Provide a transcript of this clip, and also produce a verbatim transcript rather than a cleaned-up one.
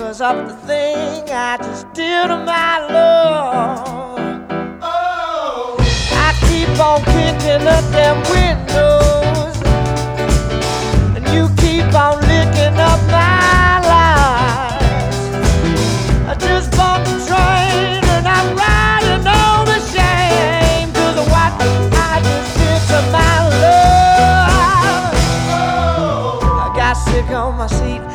'cause of the thing I just did to my love. Oh, I keep on kicking up them windows, and you keep on licking up my lies. I just bought the train and I'm riding on the shame, 'cause of what I just did to my love. Oh, I got sick on my seat